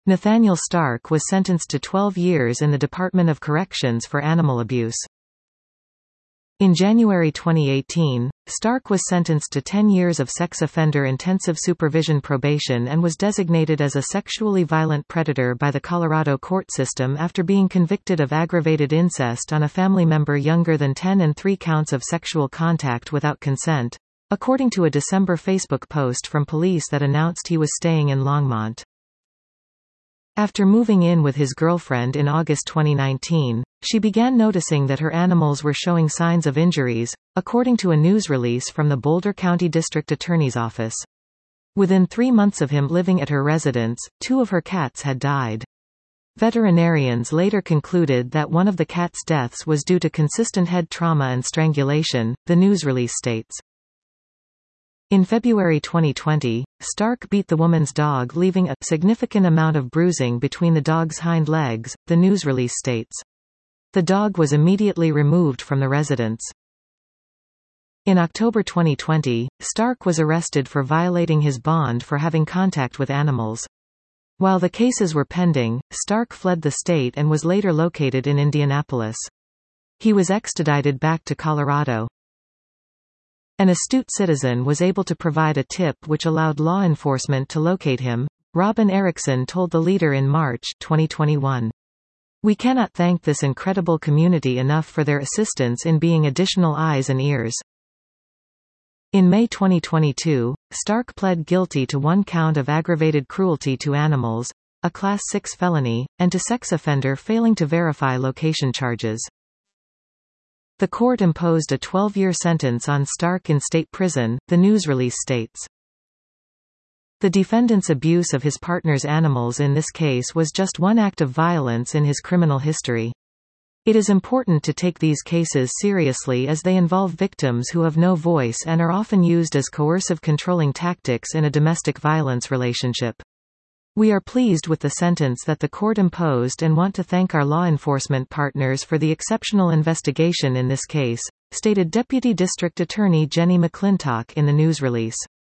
Nathaniel Stark was sentenced to 12 years in the Department of Corrections for animal abuse. In January 2018, Stark was sentenced to 10 years of sex offender intensive supervision probation and was designated as a sexually violent predator by the Colorado court system after being convicted of aggravated incest on a family member younger than 10 and 3 counts of sexual contact without consent, according to a December Facebook post from police that announced he was staying in Longmont. After moving in with his girlfriend in August 2019, she began noticing that her animals were showing signs of injuries, according to a news release from the Boulder County District Attorney's Office. Within 3 months of him living at her residence, 2 of her cats had died. Veterinarians later concluded that one of the cats' deaths was due to consistent head trauma and strangulation, the news release states. In February 2020, Stark beat the woman's dog, leaving a significant amount of bruising between the dog's hind legs, the news release states. The dog was immediately removed from the residence. In October 2020, Stark was arrested for violating his bond for having contact with animals. While the cases were pending, Stark fled the state and was later located in Indianapolis. He was extradited back to Colorado. An astute citizen was able to provide a tip which allowed law enforcement to locate him, Robin Erickson told the Leader in March 2021. We cannot thank this incredible community enough for their assistance in being additional eyes and ears. In May 2022, Stark pled guilty to 1 count of aggravated cruelty to animals, a Class 6 felony, and to sex offender failing to verify location charges. The court imposed a 12-year sentence on Stark in state prison, the news release states. The defendant's abuse of his partner's animals in this case was just one act of violence in his criminal history. It is important to take these cases seriously as they involve victims who have no voice and are often used as coercive controlling tactics in a domestic violence relationship. We are pleased with the sentence that the court imposed and want to thank our law enforcement partners for the exceptional investigation in this case, stated Deputy District Attorney Jenny McClintock in the news release.